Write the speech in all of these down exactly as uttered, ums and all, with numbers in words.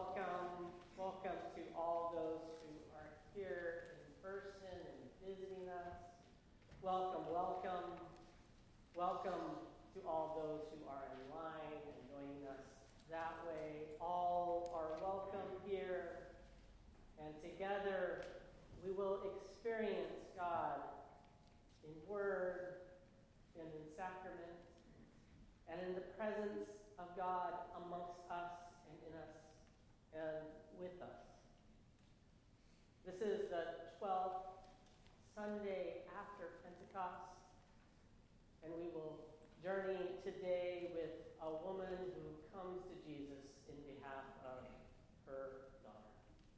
welcome, welcome to all those who are here in person and visiting us. Welcome, welcome, welcome to all those who are online and joining us that way. All are welcome here, and together we will experience God in word and in sacrament and in the presence of God amongst us and in us and with us. This is the twelfth Sunday after Pentecost, and we will journey today with a woman who comes to Jesus in behalf of her daughter.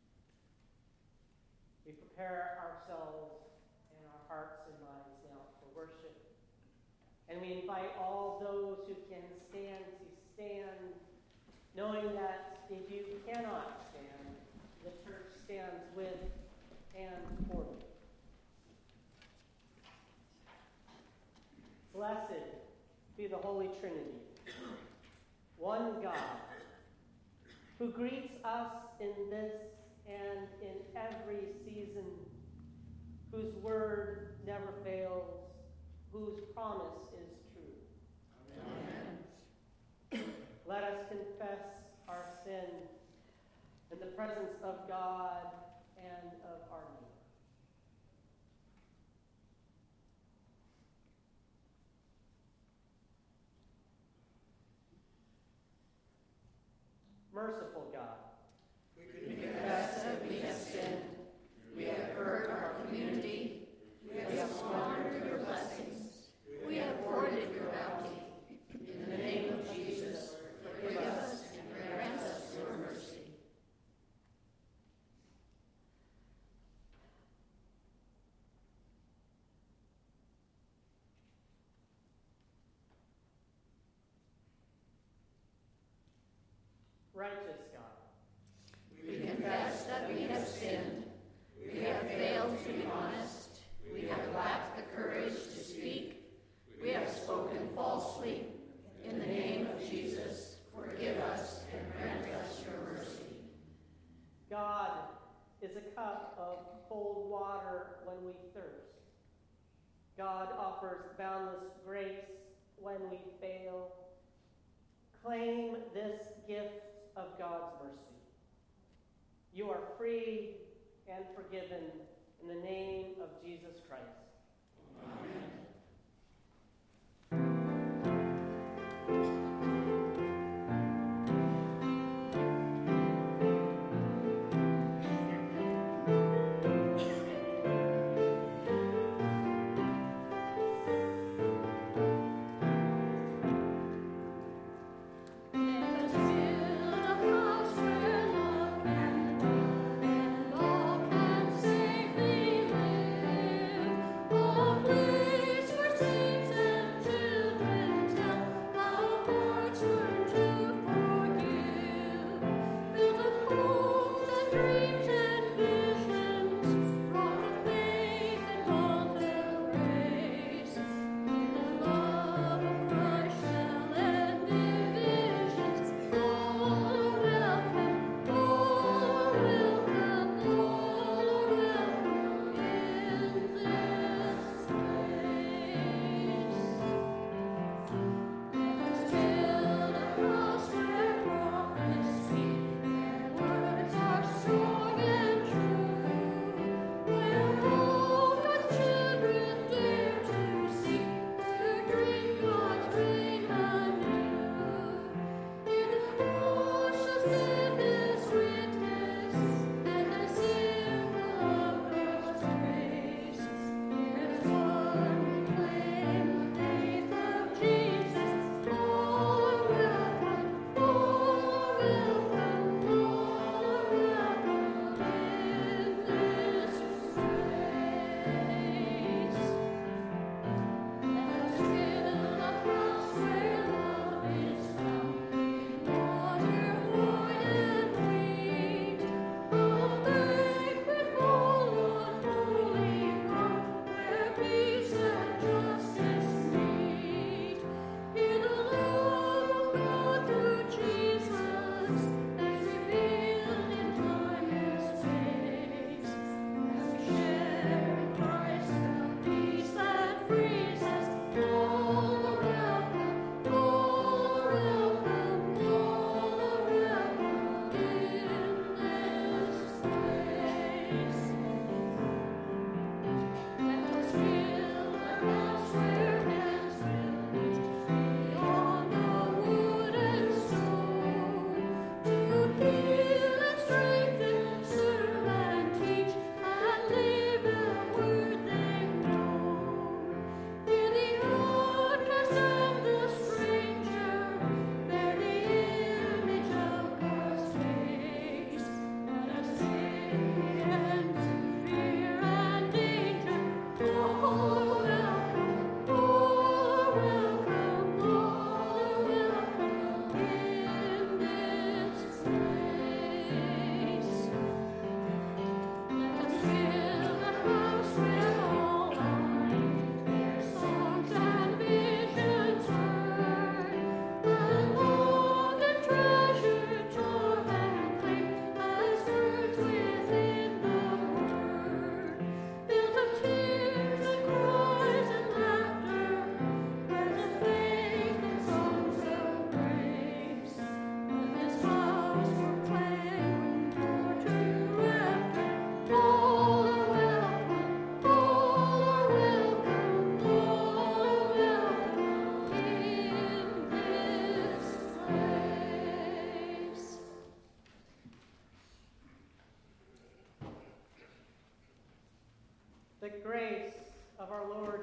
We prepare ourselves and our hearts and minds now for worship, and we invite all those who can stand to stand, knowing that if you cannot stand, the church stands with and for you. Blessed be the Holy Trinity, one God, who greets us in this and in every season, whose word never fails, whose promise is true. Amen. Let us confess our sin in the presence of God and of our neighbor. Merciful God, we confess that we have sinned. We have hurt our community. We have squandered your blessings. We have hoarded your bounty. In the name of Jesus, forgive us and grant us your mercy. righteous God, We confess that we have sinned. We have failed to be honest. We have lacked the courage to speak. We have spoken falsely. In the name of Jesus, forgive us and grant us your mercy. God is a cup of cold water when we thirst. God offers boundless grace when we fail. Claim this gift of God's mercy. You are free and forgiven in the name of Jesus Christ. Amen. Oh, please, for saints and children, tell how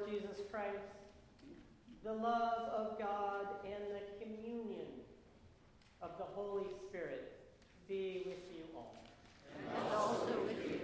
Jesus Christ, the love of God, and the communion of the Holy Spirit be with you all. And also with you.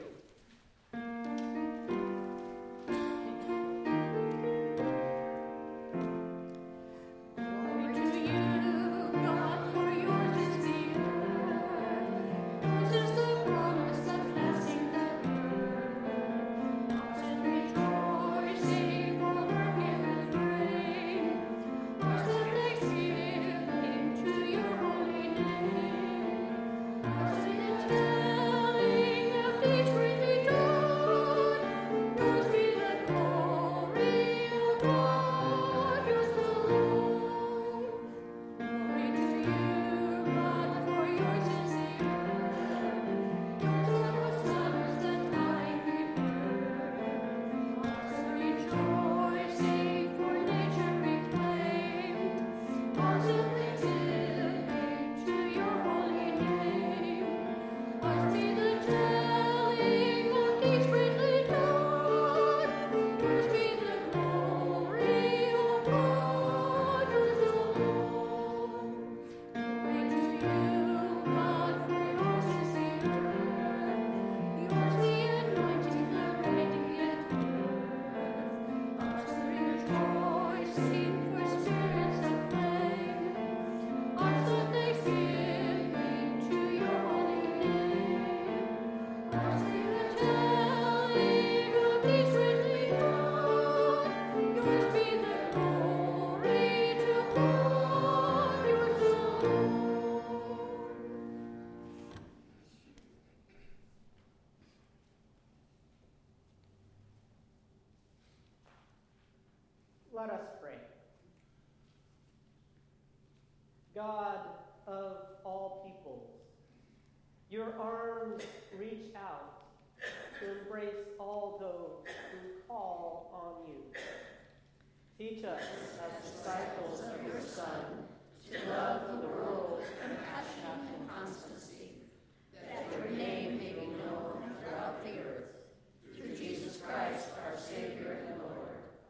Let us pray. God of all peoples, your arms reach out to embrace all those who call on you. Teach us as disciples of your Son to love the world with compassion and constancy, that your name may be known throughout the earth. Through Jesus Christ, our Savior and Lord.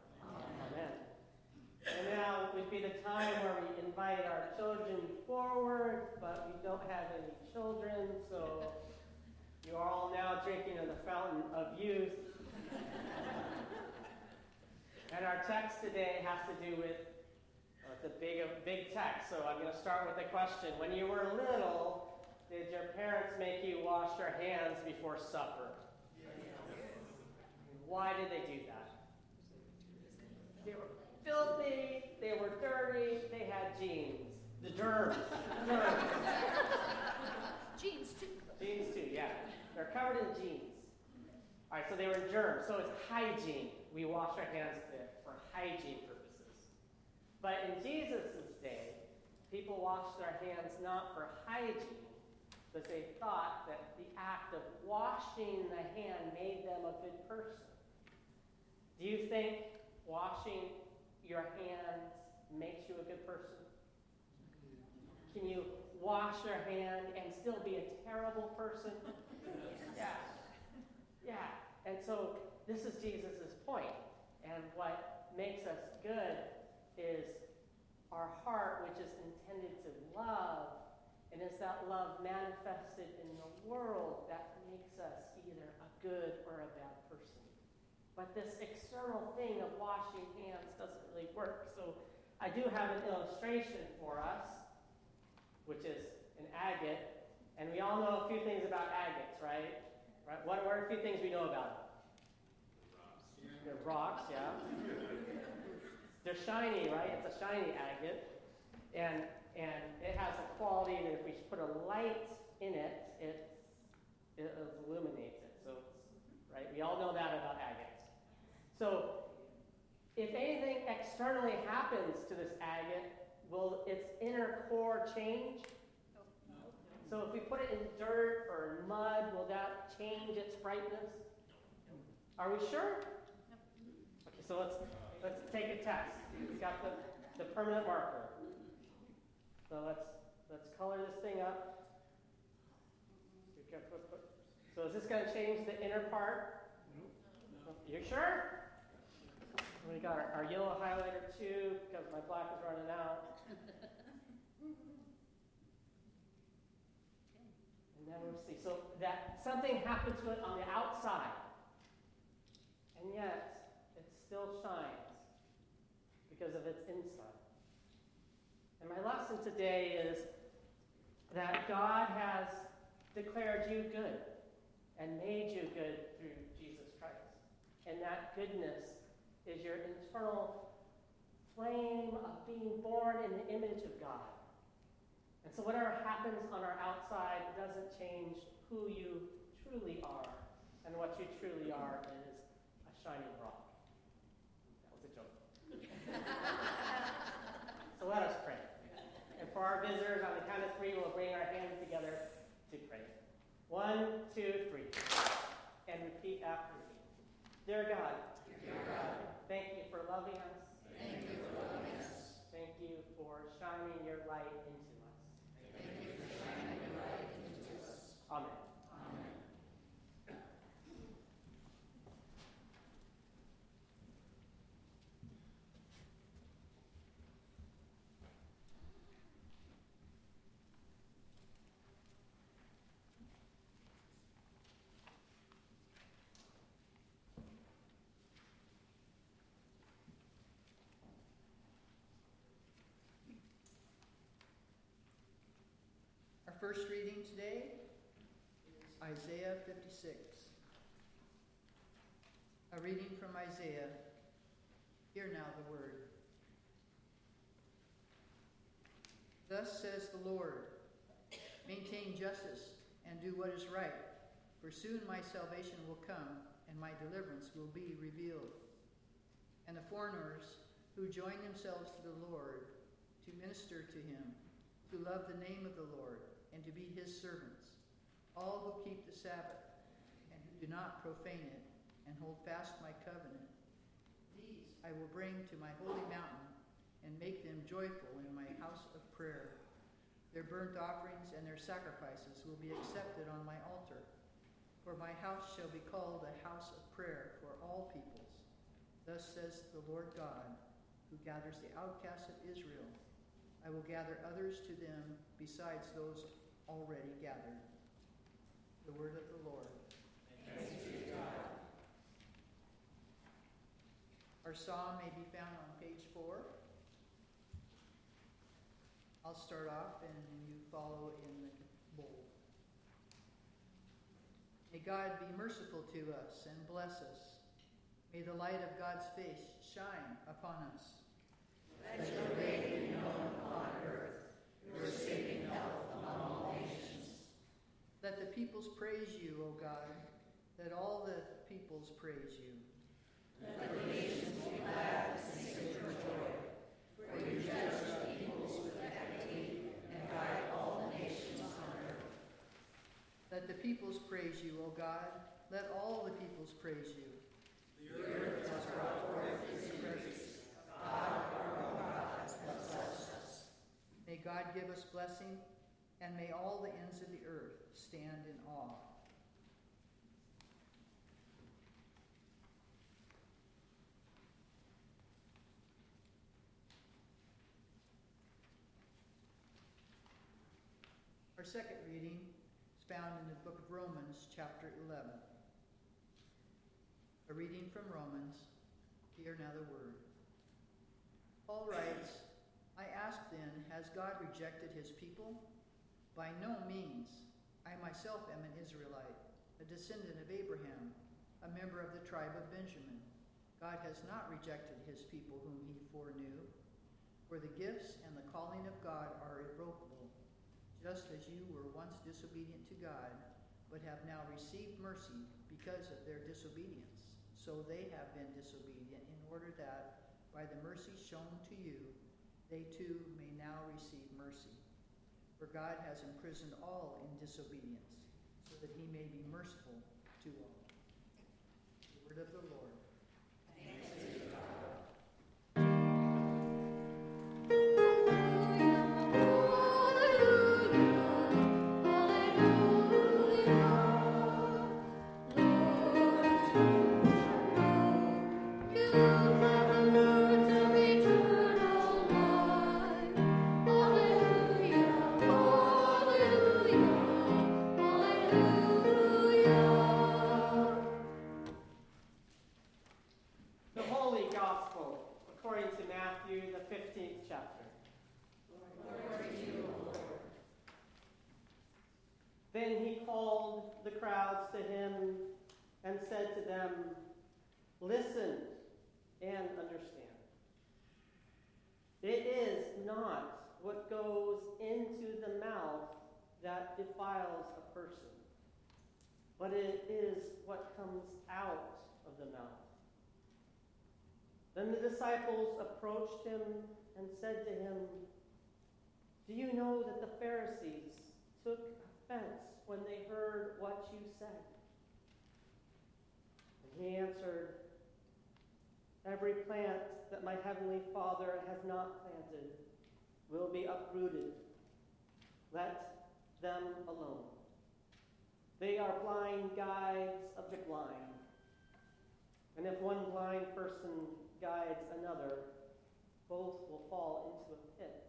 And now would be the time where we invite our children forward, but we don't have any children, so you are all now drinking of the fountain of youth. And our text today has to do with uh, the big, big text, so I'm going to start with a question. When you were little, did your parents make you wash your hands before supper? Why did they do that? They were filthy, they were dirty, they had genes. The germs. germs. Genes too. Genes too, yeah. They're covered in genes. All right, so they were in germs. So it's hygiene. We wash our hands to, for hygiene purposes. But in Jesus' day, people washed their hands not for hygiene, but they thought that the act of washing the hand made them a good person. Do you think washing your hands makes you a good person? Can you wash your hand and still be a terrible person? Yeah. Yeah. And so this is Jesus' point. And what makes us good is our heart, which is intended to love, and it's that love manifested in the world that makes us either a good or a bad person. But this external thing of washing hands doesn't really work. So I do have an illustration for us, which is an agate. And we all know a few things about agates, right? Right? What are a few things we know about them? They're rocks, yeah. They're shiny, right? It's a shiny agate. And and it has a quality that if we put a light in it, it, it illuminates it. So, it's, right? We all know that about agates. So, if anything externally happens to this agate, will its inner core change? So if we put it in dirt or in mud, will that change its brightness? Are we sure? Okay, so let's let's take a test. We've got the, the permanent marker. So let's let's color this thing up. So is this going to change the inner part? You sure? We got our, our yellow highlighter too, because my black is running out. And then we'll see. So that something happened to it on the outside, and yet it still shines because of its inside. And my lesson today is that God has declared you good and made you good through Jesus Christ. And that goodness is your internal flame of being born in the image of God. And so whatever happens on our outside doesn't change who you truly are. And what you truly are is a shining rock. That was a joke. So let us pray. And for our visitors, on the count of three, we'll bring our hands together to pray. One, two, three. And repeat after me. Dear God, Dear God, thank you for loving us. thank you for loving us. Thank you for shining your light into us. Thank you for shining your light into us. Amen. Amen. Our first reading today is Isaiah fifty-six. A reading from Isaiah. Hear now the word. Thus says the Lord, maintain justice and do what is right, for soon my salvation will come and my deliverance will be revealed. And the foreigners who join themselves to the Lord to minister to him, to love the name of the Lord, and to be his servants, all who keep the Sabbath, and who do not profane it, and hold fast my covenant. These I will bring to my holy mountain, and make them joyful in my house of prayer. Their burnt offerings and their sacrifices will be accepted on my altar, for my house shall be called a house of prayer for all peoples. Thus says the Lord God, who gathers the outcasts of Israel. I will gather others to them besides those already gathered. The word of the Lord. Thanks be to God. Our psalm may be found on page four. I'll start off and you follow in the bold. May God be merciful to us and bless us. May the light of God's face shine upon us. Let your reign be known upon earth, your saving health among all nations. Let the peoples praise you, O God. Let all the peoples praise you. Let the nations be glad and sing for joy, for you judge the peoples with equity and guide all the nations on earth. Let the peoples praise you, O God. Let all the peoples praise you. The earth has brought forth its increase. God, our own God, has blessed us. May God give us blessing, and may all the ends of the earth stand in awe. Our second reading is found in the book of Romans, chapter eleven. A reading from Romans. Hear now the word. Paul writes, I ask then, has God rejected his people? By no means. I myself am an Israelite, a descendant of Abraham, a member of the tribe of Benjamin. God has not rejected his people whom he foreknew. For the gifts and the calling of God are irrevocable, just as you were once disobedient to God, but have now received mercy because of their disobedience. So they have been disobedient in order that, by the mercy shown to you, they too may now receive mercy. For God has imprisoned all in disobedience, so that he may be merciful to all. The word of the Lord. Thanks be to God. You have Then he called the crowds to him and said to them, "Listen and understand. It is not what goes into the mouth that defiles a person, but it is what comes out of the mouth." Then the disciples approached him and said to him, "Do you know that the Pharisees took offense when they heard what you said?" And he answered, "Every plant that my heavenly Father has not planted will be uprooted. Let them alone. They are blind guides of the blind. And if one blind person guides another, both will fall into a pit."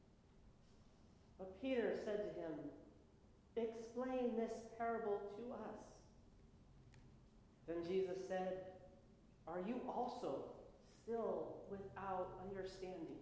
But Peter said to him, "Explain this parable to us." Then Jesus said, "Are you also still without understanding?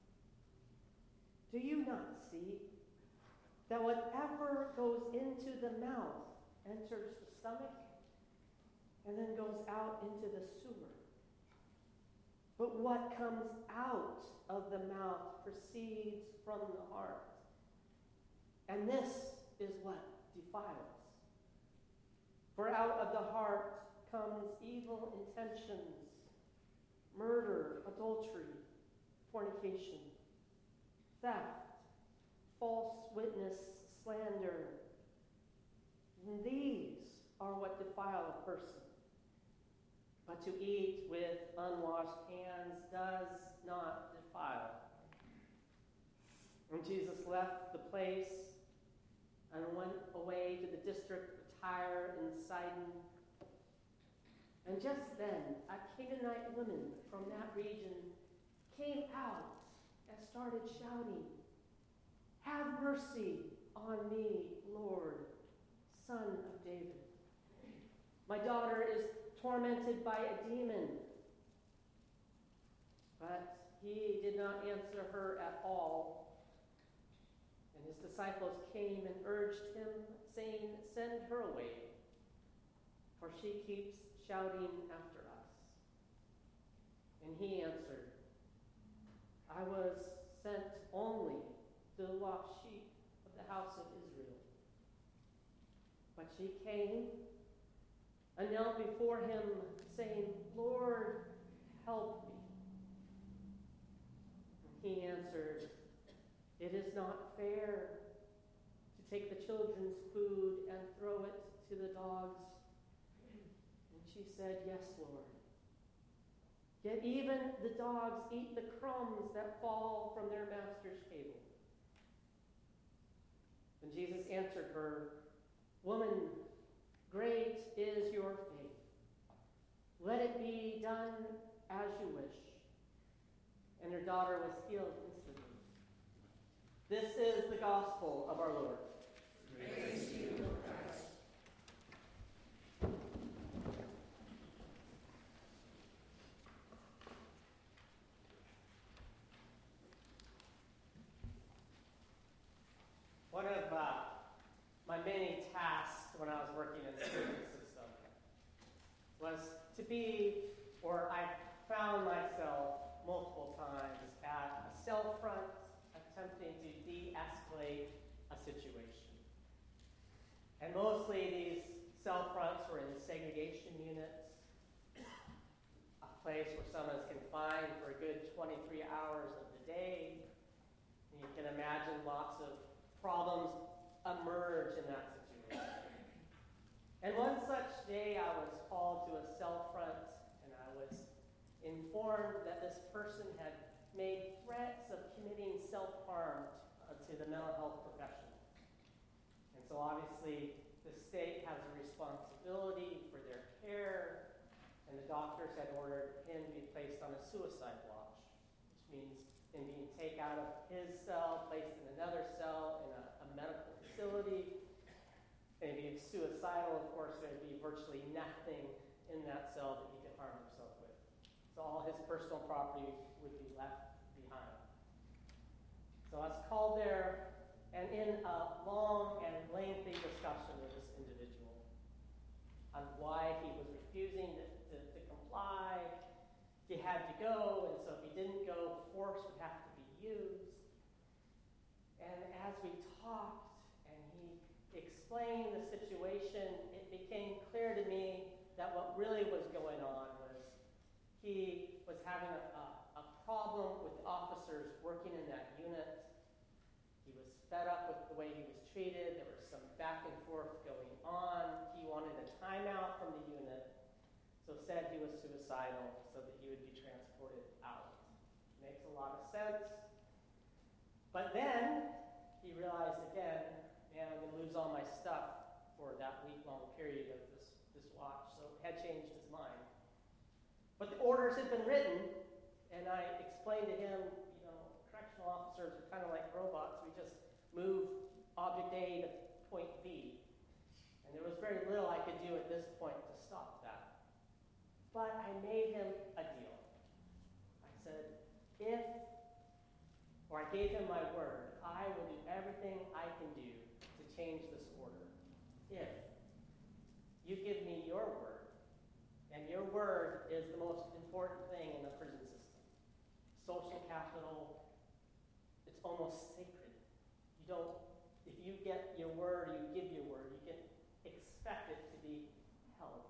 Do you not see that whatever goes into the mouth enters the stomach and then goes out into the sewer? But what comes out of the mouth proceeds from the heart. And this is what defiles. For out of the heart comes evil intentions, murder, adultery, fornication, theft, false witness, slander. And these are what defile a person. But to eat with unwashed hands does not defile." And Jesus left the place and went away to the district of Tyre and Sidon. And just then, a Canaanite woman from that region came out and started shouting, "Have mercy on me, Lord, Son of David. My daughter is tormented by a demon." But he did not answer her at all. And his disciples came and urged him, saying, "Send her away, for she keeps shouting after us." And he answered, "I was sent only to the lost sheep of the house of Israel." But she came and knelt before him, saying, "Lord, help me." And he answered, "It is not fair to take the children's food and throw it to the dogs." And she said, "Yes, Lord. Yet even the dogs eat the crumbs that fall from their master's table." And Jesus answered her, "Woman, great is your faith. Let it be done as you wish." And her daughter was healed instantly. This is the gospel of our Lord. Praise to you, Lord Christ. One of uh, my many tasks when I was working in the prison system was to be, or I found myself multiple times at a cell front attempting to de-escalate a situation. And mostly these cell fronts were in segregation units, a place where someone is confined for a good twenty-three hours of the day. And you can imagine lots of problems emerge in that situation. And one such day I was called to a cell front, and I was informed that this person had made threats of committing self-harm uh, to the mental health profession. And so obviously the state has a responsibility for their care, and the doctors had ordered him to be placed on a suicide watch, which means him being taken out of his cell, placed in another cell in a, a medical facility. And if he's suicidal, of course, there'd be virtually nothing in that cell that he could harm himself with. So all his personal property would be left behind. So I was called there, And in a long and lengthy discussion with this individual on why he was refusing to, to, to comply, he had to go, and so if he didn't go, force would have to be used. And as we talked and he explained the situation, it became clear to me that what really was going on was he was having a, a, a problem with the officers working in that unit. He was fed up with the way he was treated. There was some back and forth going on. He wanted a timeout from the unit, so said he was suicidal so that he would be transported out. Makes a lot of sense. But then he realized again, man, I'm going to lose all my stuff for that week-long period of this, this watch. So had changed his mind. But the orders had been written, and I explained to him, you know, correctional officers are kind of like robots. We just move object A to point B. And there was very little I could do at this point to stop that. But I made him a deal. I said, if, or I gave him my word, I will do everything I can do to change this order. If you give me your word, and your word is the most important thing in the prison system. Social capital, it's almost sacred. You don't, if you get your word, you give your word, you can expect it to be held.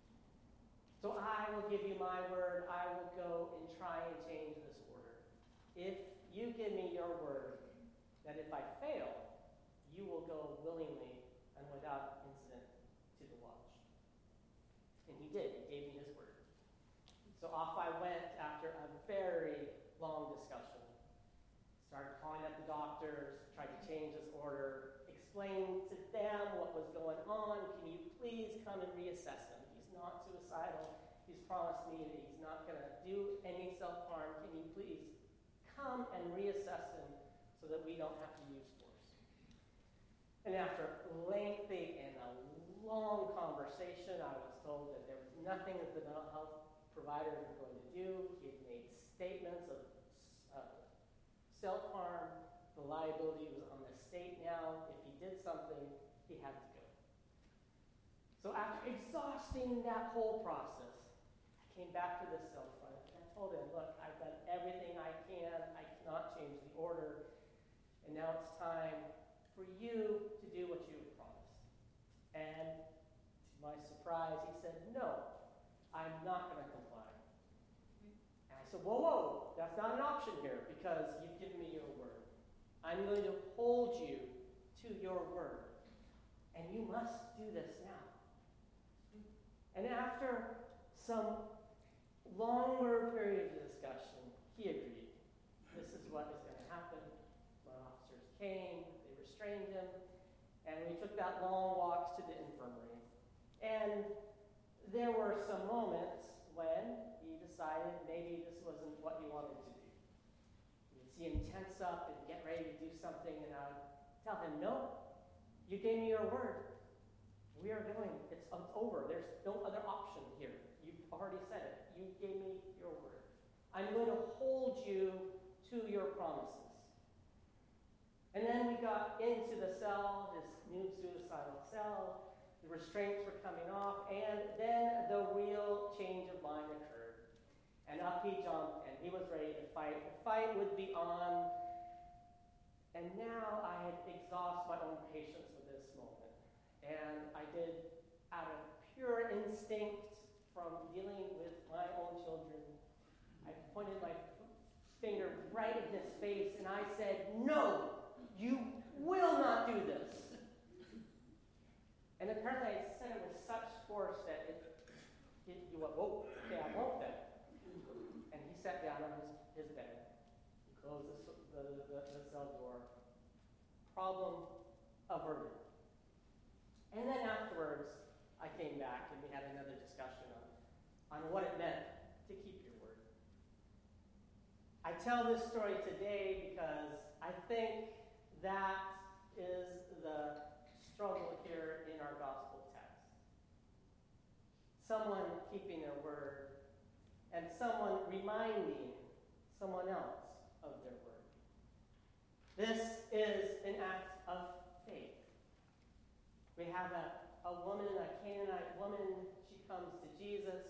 So I will give you my word. I will go and try and change this order. If you give me your word that if I fail, you will go willingly and without incident to the watch. And he did. He gave me his word. So off I went after a very long discussion. Started calling up the doctors, tried to change this order, explained to them what was going on. Can you please come and reassess him? He's not suicidal. He's promised me that he's not going to do any self-harm. Can you please come and reassess him so that we don't have to use force? And after a lengthy and a long conversation, I was told that there was nothing that the mental health providers were going to do. He had made statements of uh, self-harm. The liability was on the state now. If he did something, he had to go. So after exhausting that whole process, I came back to the cell phone and I told him, look, I've done everything I can. I cannot change the order. And now it's time for you to do what you have promised. And to my surprise, he said, no, I'm not going to comply. And I said, whoa, whoa, that's not an option here because you've given me your word. I'm going to hold you to your word. And you must do this now. And after some longer period of discussion, he agreed. This is what is going to happen. My officers came, they restrained him, and we took that long walks to the infirmary. And there were some moments when he decided maybe this wasn't what he wanted to do. You'd see him tense up and get ready to do something, and I would tell him, no, you gave me your word. We are going, it's, it's over. There's no other option here. You've already said it. You gave me your word. I'm going to hold you to your promises. And then we got into the cell, this new suicidal cell. The restraints were coming off, and then the real change of mind occurred. And up he jumped, and he was ready to fight. The fight would be on. And now I had exhausted my own patience with this moment. And I did, out of pure instinct from dealing with my own children, I pointed my finger right in his face, and I said, no, you will not do this. And apparently I said it with such force that it, it you went, whoa, okay, I won't then. And he sat down on his, his bed, he closed the, the, the, the cell door. Problem averted. And then afterwards, I came back and we had another discussion on, on what it meant to keep your word. I tell this story today because I think that is the struggle here in our gospel text. Someone keeping their word and someone reminding someone else of their word. This is an act of faith. We have a, a woman, a Canaanite woman. She comes to Jesus.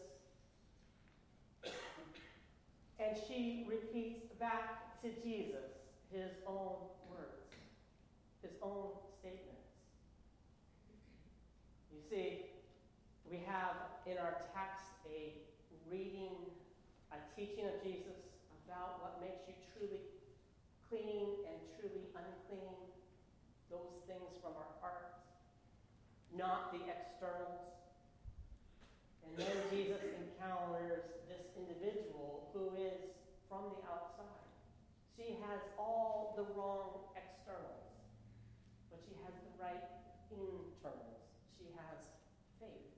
And she repeats back to Jesus his own words, his own statements. You see, we have in our text a reading, a teaching of Jesus about what makes you truly clean and truly unclean, those things from our heart, not the externals. And then Jesus encounters this individual who is from the outside. She has all the wrong externals, but she has the right internals. She has faith.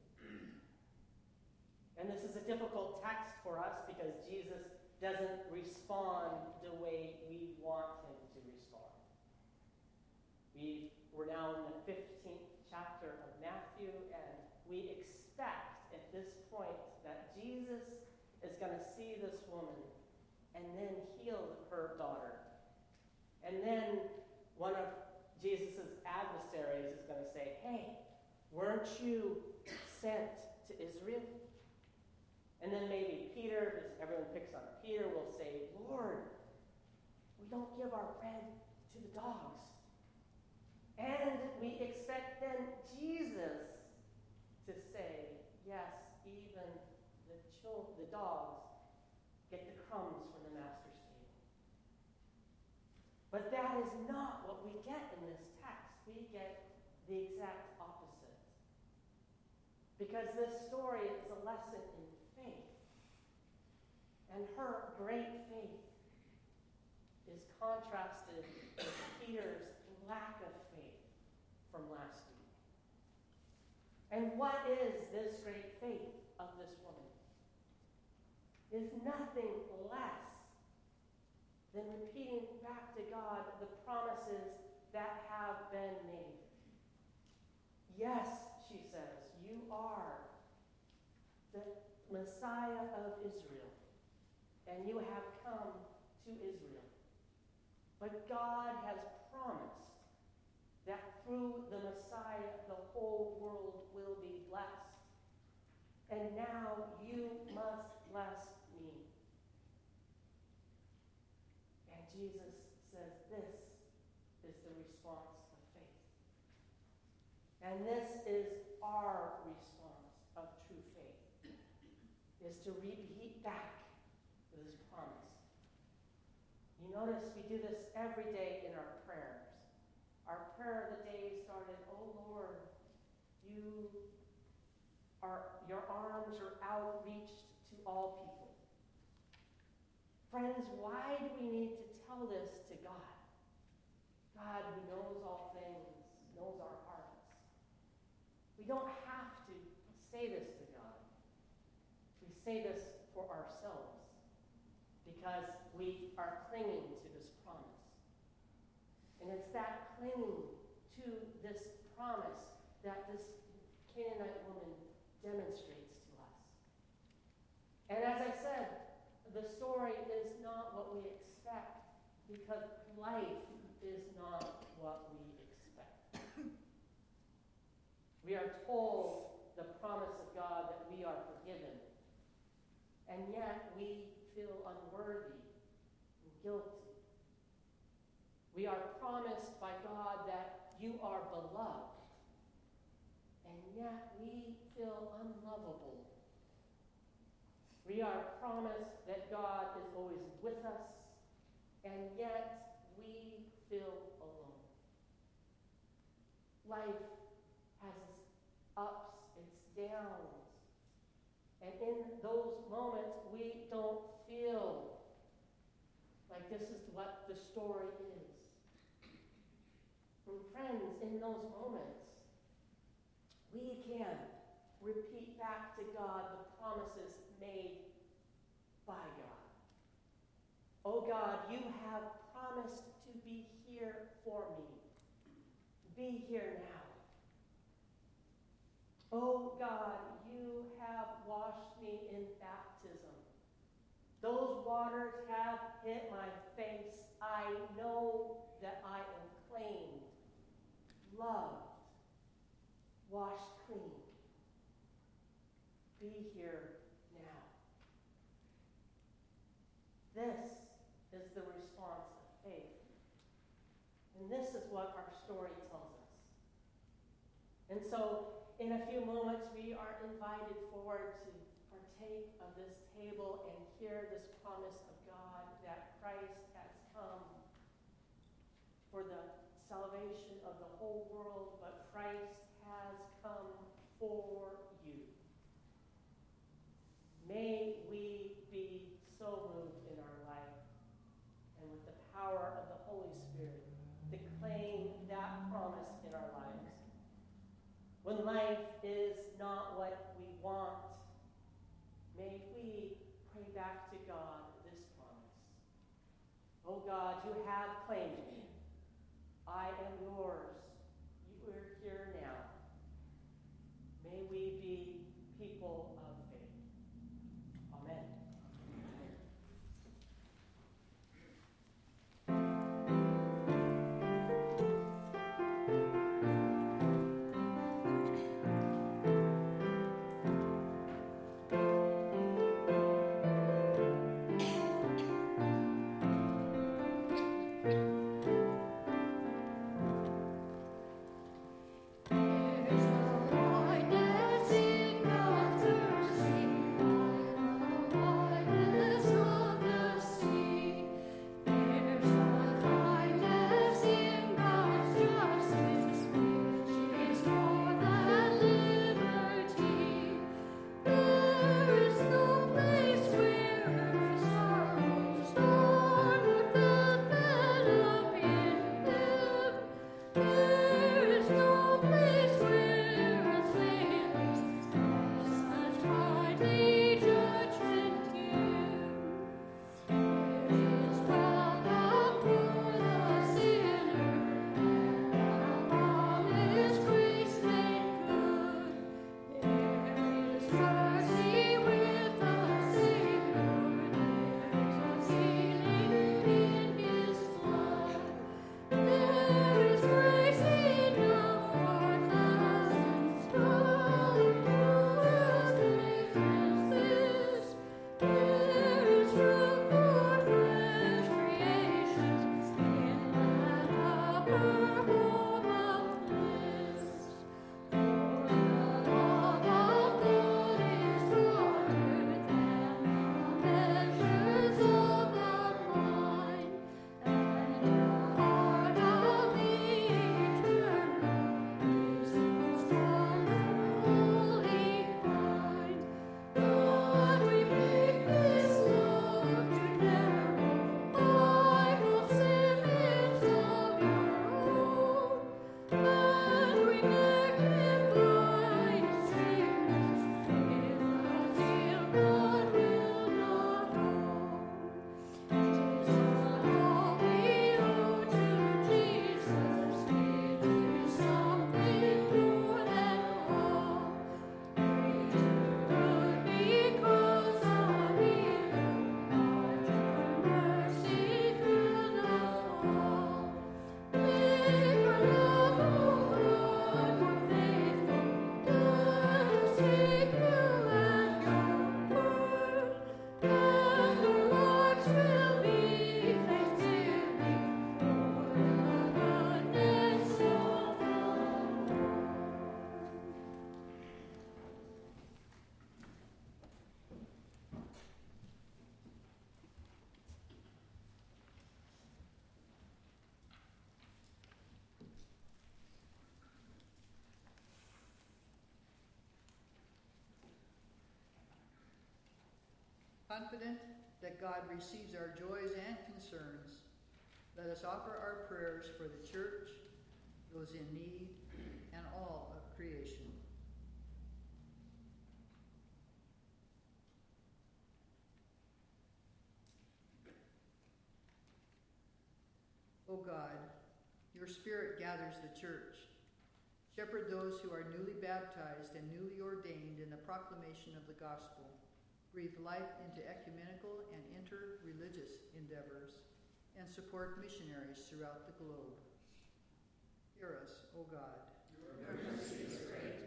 And this is a difficult text for us because Jesus doesn't respond the way we want him to respond. We, we're now in the fifteenth chapter of Matthew, and we expect at this point that Jesus is going to see this woman and then heal her daughter. And then one of Jesus' adversaries is going to say, hey, weren't you sent to Israel? And then maybe Peter, because everyone picks on Peter, will say, Lord, we don't give our bread to the dogs. And we expect then Jesus to say, yes, even the children, the dogs get the crumbs from the master's table. But that is not what we get in this text. We get the exact opposite. Because this story is a lesson in faith. And her great faith is contrasted with Peter's lack of faith from last week. And what is this great faith of this woman? Is nothing less than repeating back to God the promises that have been made. Yes, she says, you are the Messiah of Israel, and you have come to Israel. But God has promised that through the Messiah, the whole world will be blessed. And now you must bless me. And Jesus says this is the response of faith. And this is our response of true faith, is to repeat back this promise. You notice we do this every day in our prayers. Our prayer of the day started, oh Lord, you are, your arms are outreached to all people. Friends, why do we need to tell this to God? God who knows all things, knows our hearts. We don't have to say this to God. We say this for ourselves because we are clinging to this promise. And it's that clinging to this promise that this Canaanite woman demonstrates to us. And as I said, the story is not what we expect because life is not what we expect. We are told the promise of God that we are forgiven, and yet we feel unworthy and guilty. We are promised by God that you are beloved, and yet we feel unlovable. We are promised that God is always with us, and yet we feel alone. Life has its ups, its downs, and in those moments we don't feel like this is what the story is. And friends, in those moments, we can repeat back to God the promises made by God. Oh God, you have promised to be here for me. Be here now. Oh God, you have washed me in baptism. Those waters have hit my face. I know that I am claimed, loved, washed clean. Be here now. This is the response of faith. And this is what our story tells us. And so, in a few moments, we are invited forward to partake of this table and hear this promise of God that Christ has come for the salvation of the whole world, but Christ has come for you. May we be so moved in our life and with the power of the Holy Spirit to claim that promise in our lives. When life is not what we want, may we pray back to God this promise. Oh God, you have claimed me. I am yours. You are here now. May we be people of faith. Amen. Confident that God receives our joys and concerns, let us offer our prayers for the church, those in need, and all of creation. O God, your Spirit gathers the church. Shepherd those who are newly baptized and newly ordained in the proclamation of the gospel. breathe life into ecumenical and inter-religious endeavors, and support missionaries throughout the globe. Hear us, O God. Your mercy is great.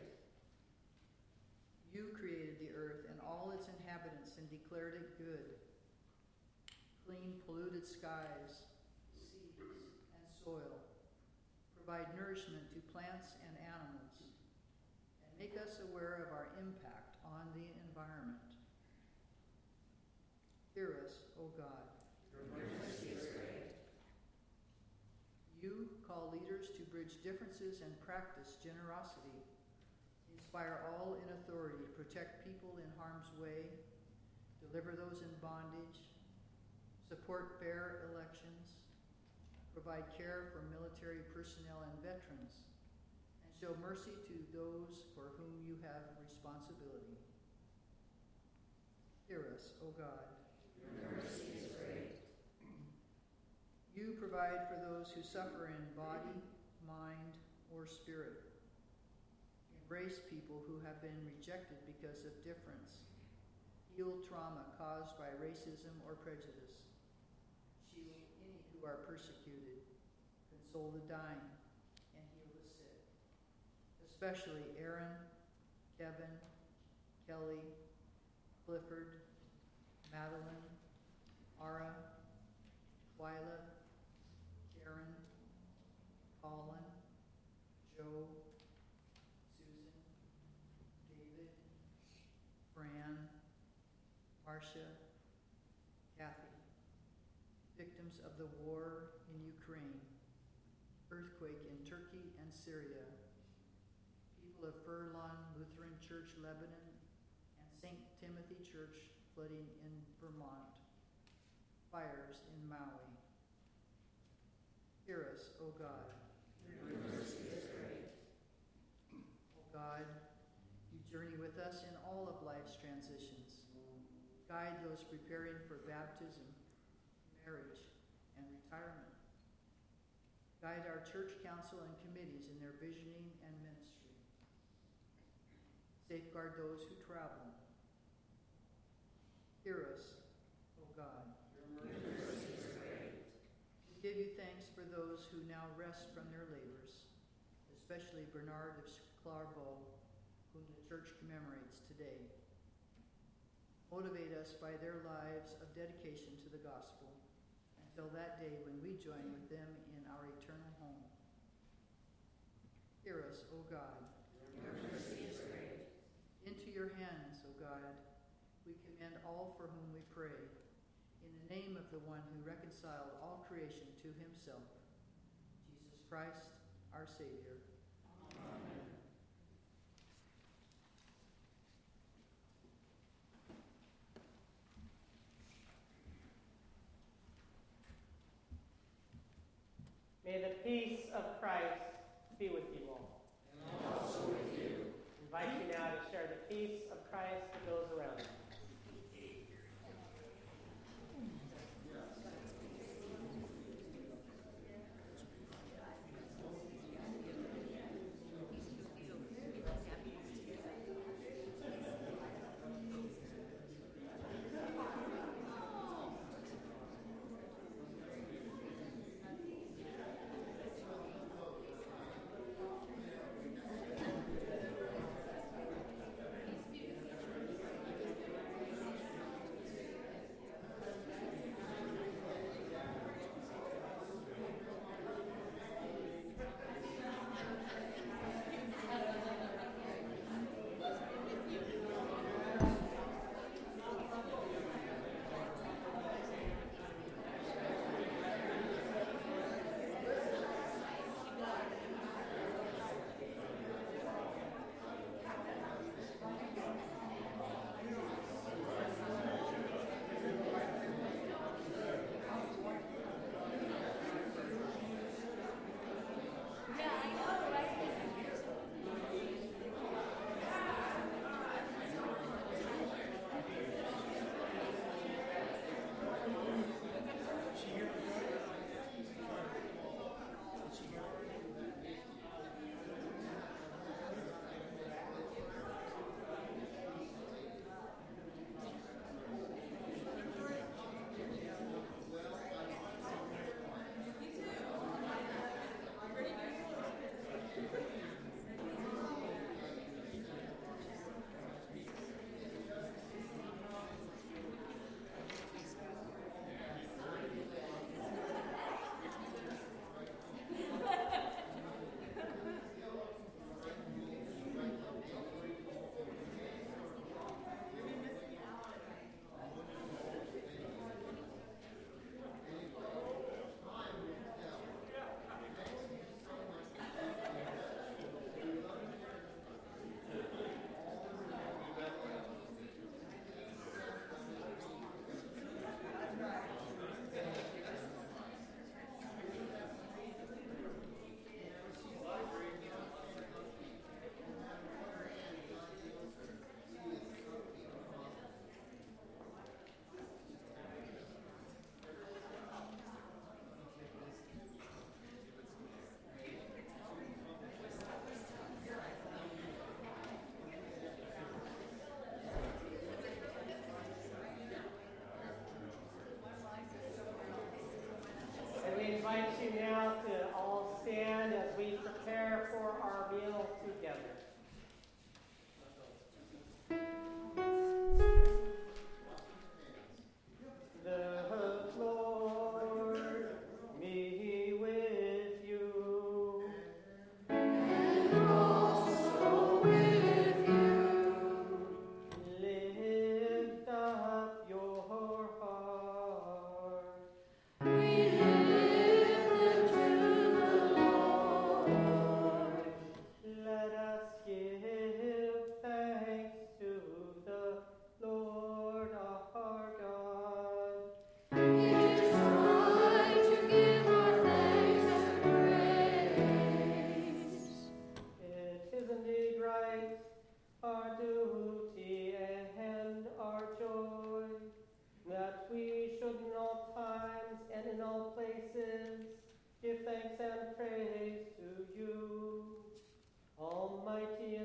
You created the earth and all its inhabitants and declared it good. Clean polluted skies, seas, and soil. Provide nourishment to plants and animals, and make us aware of our impact on the environment. Hear us, O God. Your mercy is great. You call leaders to bridge differences and practice generosity. Inspire all in authority to protect people in harm's way, deliver those in bondage, support fair elections, provide care for military personnel and veterans, and show mercy to those for whom you have responsibility. Hear us, O God. Your mercy is great. You provide for those who suffer in body, mind, or spirit. Embrace people who have been rejected because of difference. Heal trauma caused by racism or prejudice. Shield any who are persecuted. Console the dying and heal the sick. Especially Aaron, Kevin, Kelly, Clifford, Madeline, Ara, Twyla, Karen, Colin, Joe, Susan, David, Fran, Marcia, Kathy, victims of the war in Ukraine, earthquake in Turkey and Syria, people of Furlong Lutheran Church, Lebanon, and Saint Timothy Church flooding in Vermont, fires in Maui. Hear us, O God. Your mercy is great. O God, you journey with us in all of life's transitions. Guide those preparing for baptism, marriage, and retirement. Guide our church council and committees in their visioning and ministry. Safeguard those who travel. Hear us, O God. Your mercy is great. We give you thanks for those who now rest from their labors, especially Bernard of Clairvaux, whom the church commemorates today. Motivate us by their lives of dedication to the gospel until that day when we join with them in our eternal home. Hear us, O God. Your mercy is great. Into your hands, O God, we commend all for whom we pray, in the name of the one who reconciled all creation to himself, Jesus Christ, our Savior. Amen. May the peace of Christ be with you all. And also with you. I invite you now to share the peace of Christ with those around you.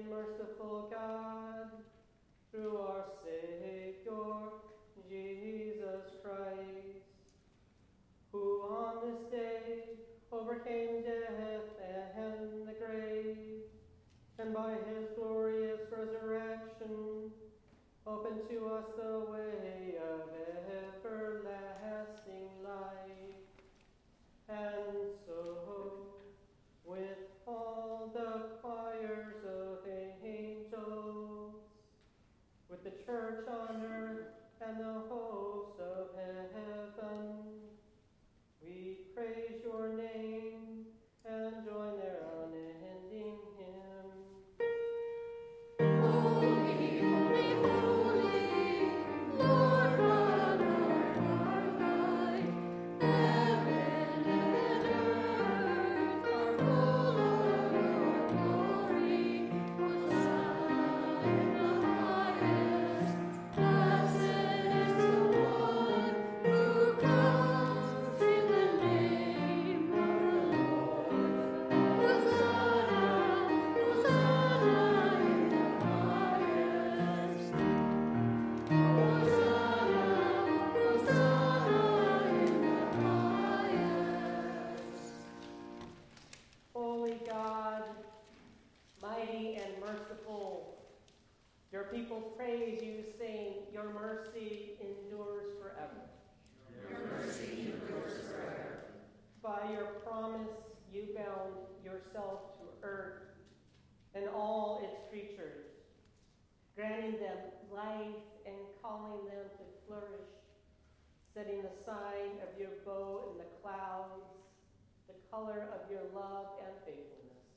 merciful God, through our Savior, Jesus Christ, who on this day overcame death and the grave, and by his glorious resurrection opened to us the way of everlasting life. And so, with all the choirs of angels, with the church on earth and the host of heaven, we praise your name and join their unending hymn. Holy, holy, holy, Lord God Almighty, heaven and earth are full of your glory. Hosanna in the highest. Blessed is the one who comes in the name of the Lord. Hosanna, Hosanna in the highest. Hosanna, Hosanna in the highest. Holy God, mighty and merciful, your people praise you, saying, your mercy endures forever. Your mercy endures forever. By your promise, you bound yourself to earth and all its creatures, granting them life and calling them to flourish, setting the sign of your bow in the clouds, the color of your love and faithfulness.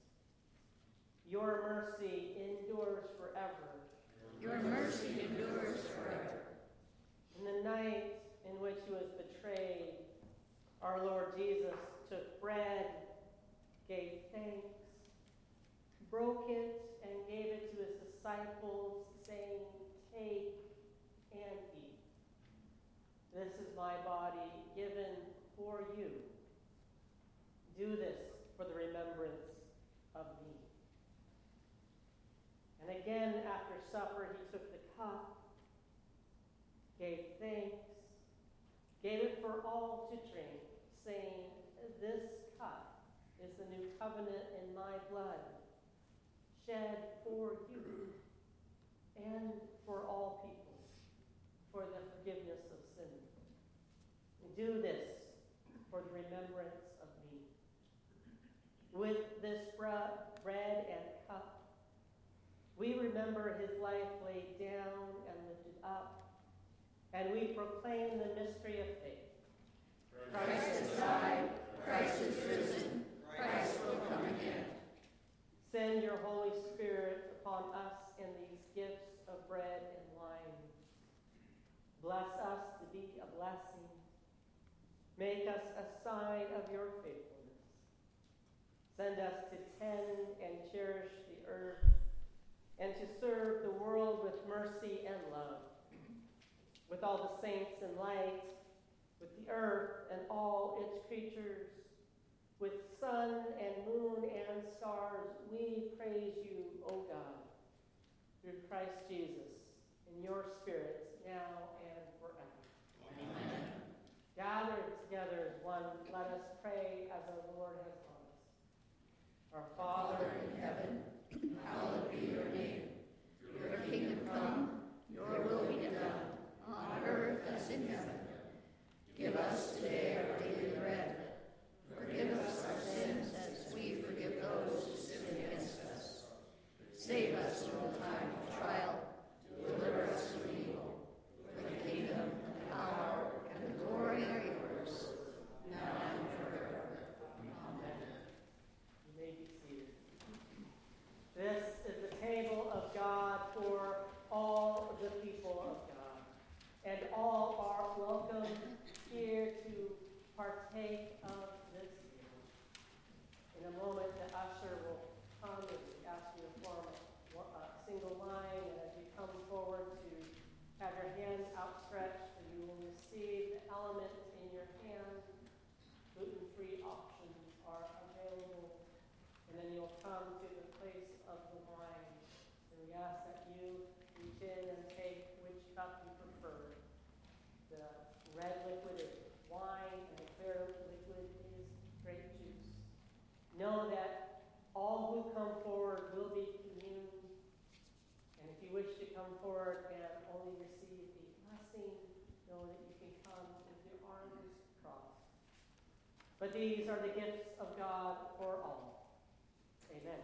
Your mercy endures forever. Your mercy endures forever. In the night in which he was betrayed, our Lord Jesus took bread, gave thanks, broke it, and gave it to his disciples, saying, take and eat. This is my body given for you. Do this for the remembrance of me. And again, after supper, he took the cup, gave thanks, gave it for all to drink, saying, this cup is the new covenant in my blood, shed for you and for all people, for the forgiveness of sins. Do this for the remembrance of me. With this bread and cup, we remember his life laid down and lifted up, and we proclaim the mystery of faith. Christ has died, Christ is risen, Christ will come again. Send your Holy Spirit upon us in these gifts of bread and wine. Bless us to be a blessing. Make us a sign of your faithfulness. Send us to tend and cherish the earth and to serve the world with mercy and love, with all the saints in light, with the earth and all its creatures, with sun and moon and stars, we praise you, O God, through Christ Jesus, in your Spirit, now and forever. Amen. Gathered together as one, let us pray as our Lord has promised. Our Father Father in heaven, hallowed be your name. Your kingdom come, your will be done, on earth as in heaven. Give us today our daily bread. Forgive us our sins as we forgive those who sin against us. Save us from the time of trial. Deliver us from evil. For the kingdom, the power, and the glory are yours, now and forever. Amen. You may be seated. This is the table of God for all the people of God, and all are welcome here to partake of this meal. In a moment, the usher will come and ask you to form a single line, and as you come forward to have your hands outstretched, and you will receive the element in your hand. Gluten-free options are available. And then you'll come to the place of the wine. red liquid is wine, and the clear liquid is grape juice. Know that all who come forward will be communed, and if you wish to come forward and only receive the blessing, know that you can come with your arms crossed. But these are the gifts of God for all. Amen.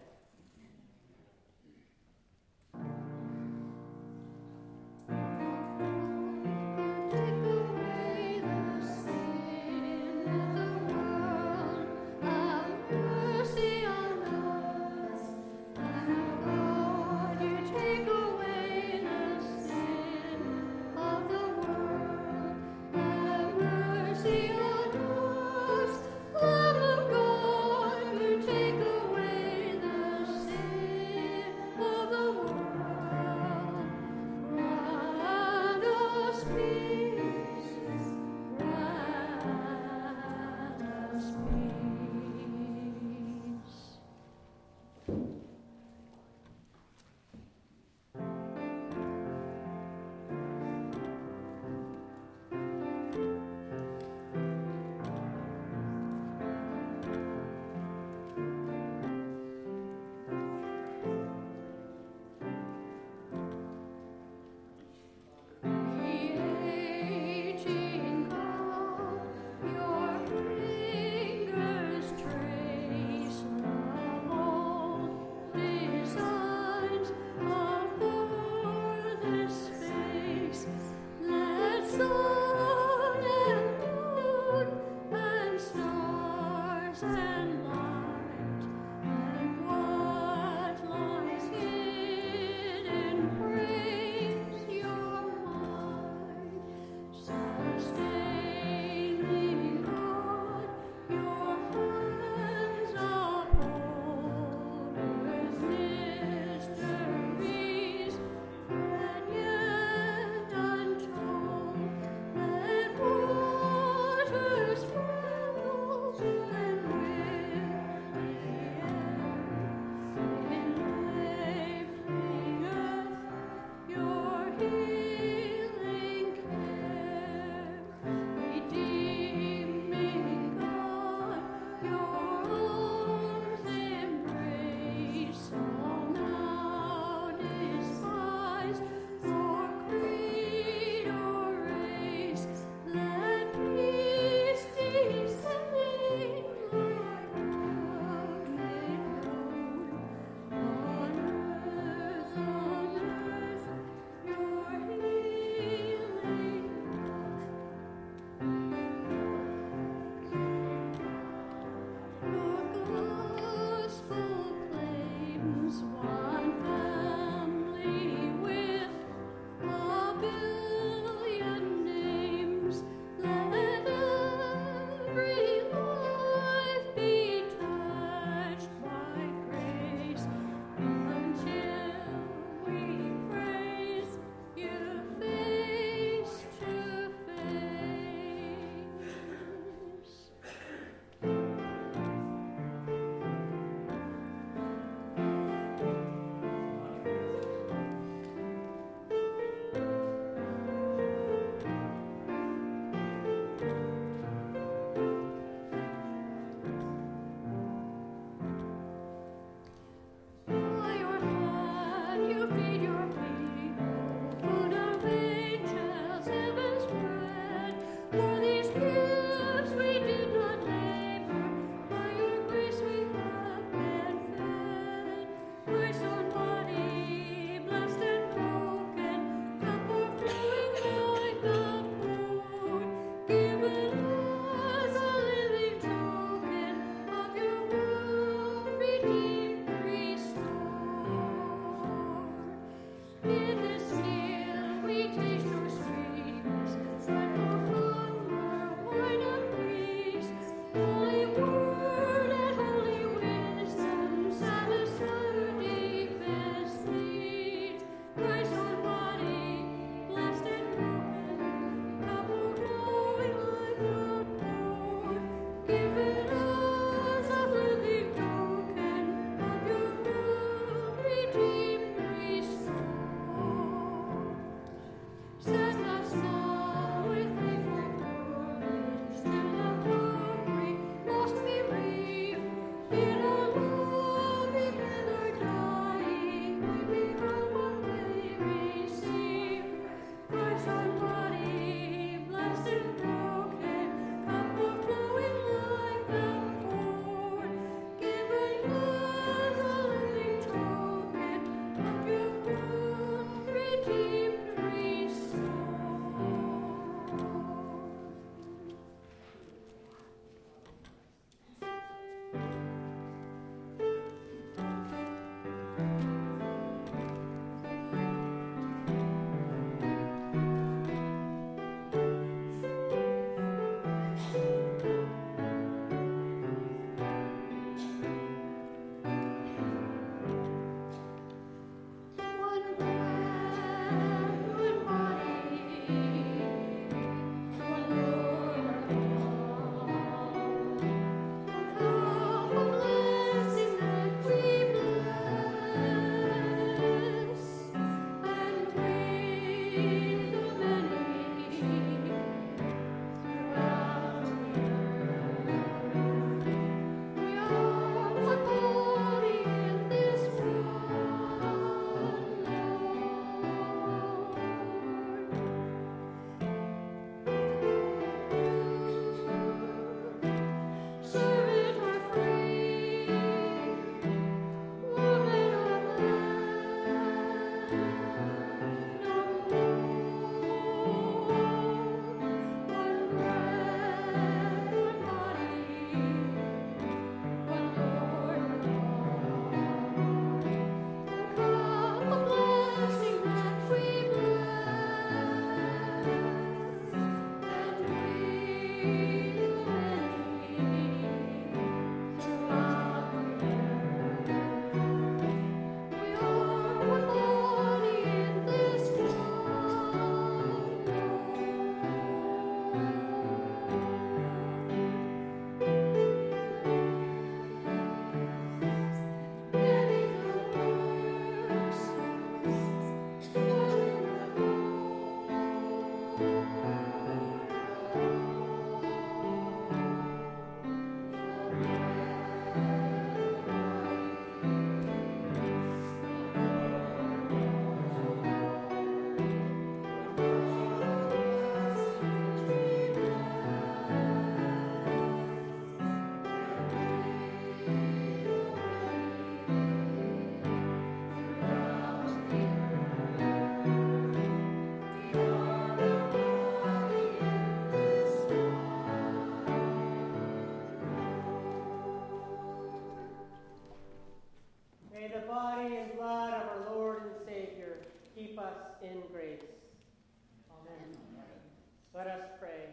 Let us pray.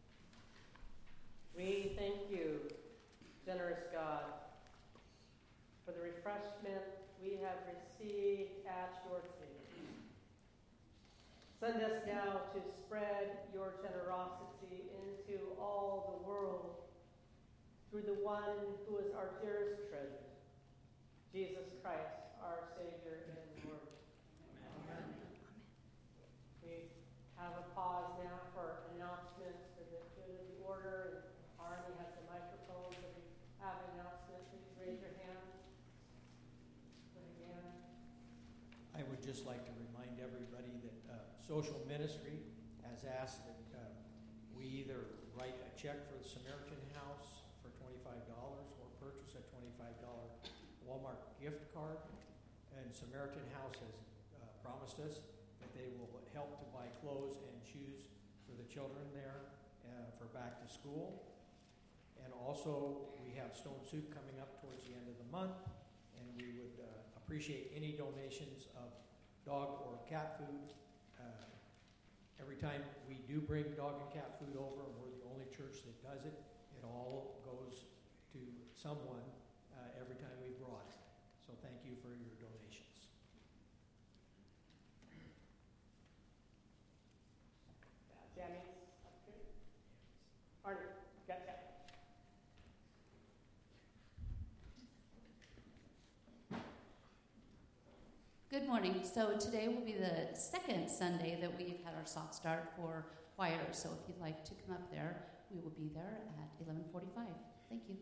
We thank you, generous God, for the refreshment we have received at your table. Send us now to spread your generosity into all the world through the one who is our dearest treasure, Jesus Christ, our Savior and Lord. Amen. We have a pause now for announcements for the good of the order. Arnie has the microphone. If you have an announcement, please raise your hand. Again. I would just like to remind everybody that uh, Social Ministry has asked that uh, we either write a check for the Samaritan House for twenty-five dollars or purchase a twenty-five dollars Walmart gift card. And Samaritan House has uh, promised us that they will help to buy clothes and shoes for the children there uh, for back to school. And also, we have Stone Soup coming up towards the end of the month, and we would uh, appreciate any donations of dog or cat food. Uh, every time we do bring dog and cat food over, and we're the only church that does it, it all goes to someone uh, every time we brought it. So thank you for your donations. Yeah, Jamie's up here. Arnie, got that. Good morning. So today will be the second Sunday that we've had our soft start for choir. So if you'd like to come up there, we will be there at eleven forty-five. Thank you.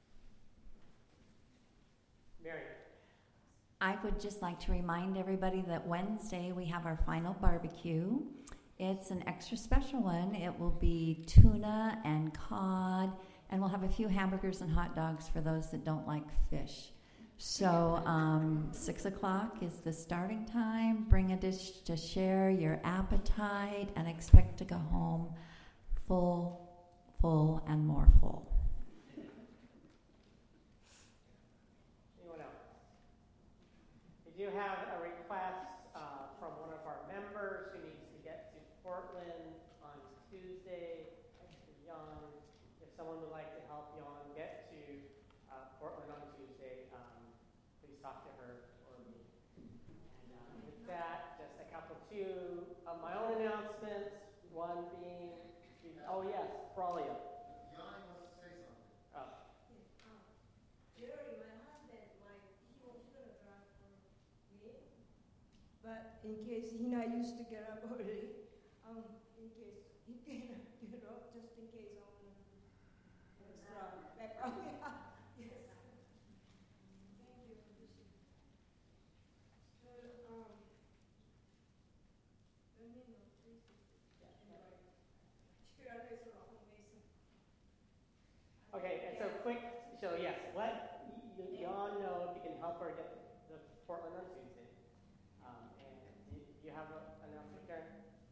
Mary. I would just like to remind everybody that Wednesday we have our final barbecue. It's an extra special one. It will be tuna and cod, and we'll have a few hamburgers and hot dogs for those that don't like fish. So um, six o'clock is the starting time. Bring a dish to share your appetite and expect to go home full, full, and more full. Anyone else? We do have a request uh, from one of our members who needs to get to Portland on Tuesday. Actually, Jan, if someone would like to help Jan get to uh, Portland on Tuesday, um, please talk to her or me. And uh, with that, just a couple two of my own announcements. One being, oh yes, Braulio. Yanni wants to say something. Oh. Jerry, my husband, my, he was going to drive for me, but in case he not used to get up early, um, in case he cannot get up, just in case I want to extra background. Yes. Thank you. So, um, let me know, please. Anyway, Jerry is wrong, Mason. Okay, and so quick, so yes, let y- Jan know if you can help her get the Portland on Tuesday. Um, and do you, do you have an announcement, Karen?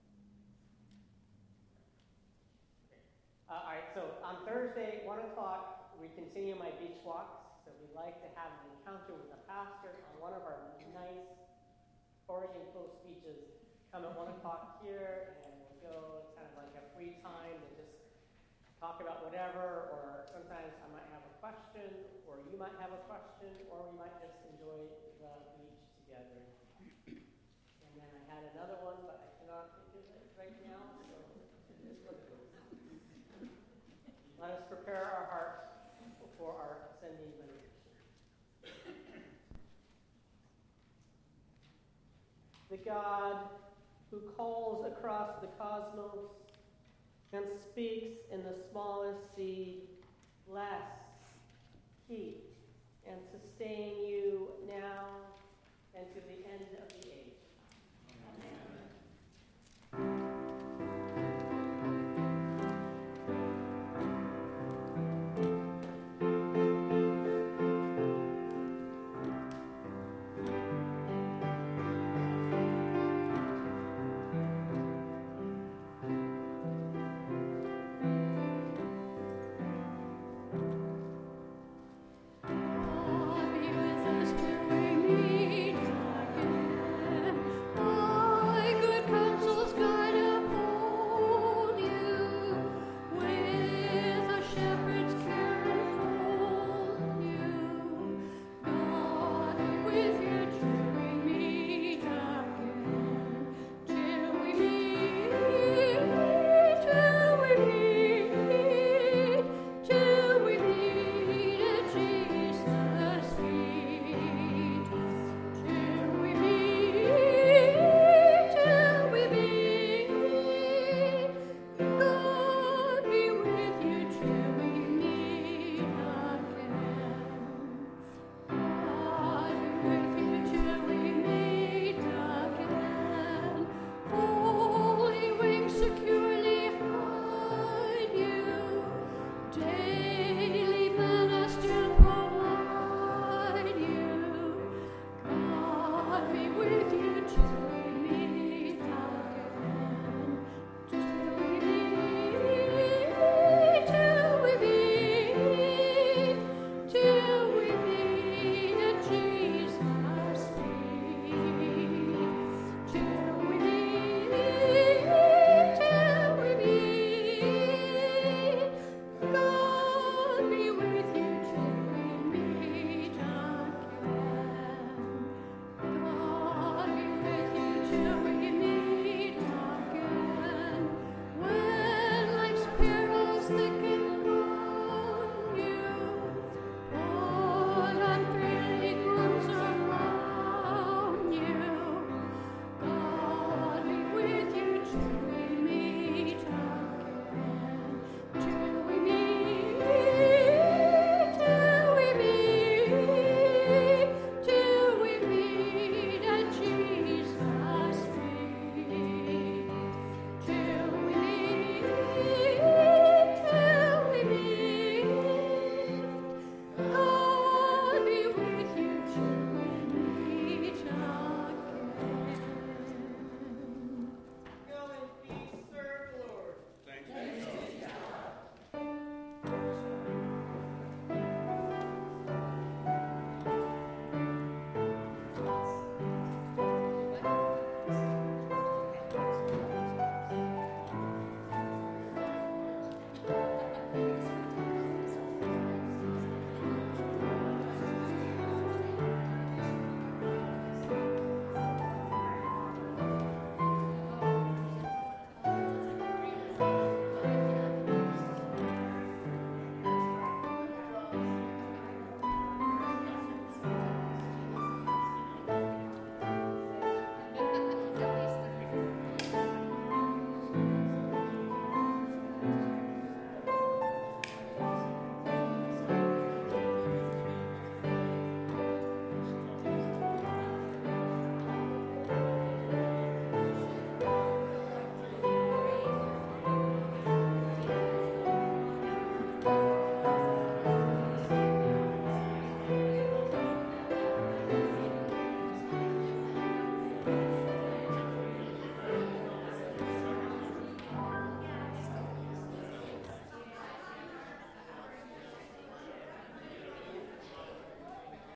Okay. Uh, all right, so on Thursday, one o'clock, we continue my beach walks. So we'd like to have an encounter with a pastor on one of our nice Oregon coast beaches. Come at one o'clock here, and we'll go. It's kind of like a free time to just talk about whatever, or sometimes I might have a question, or you might have a question, or we might just enjoy the beach together. And then I had another one, but I cannot think of it right now, so it is what it is. Let us prepare our hearts for our ascending benediction. The God who calls across the cosmos and speaks in the smallest seed, bless, keep, and sustain you now and to the end of the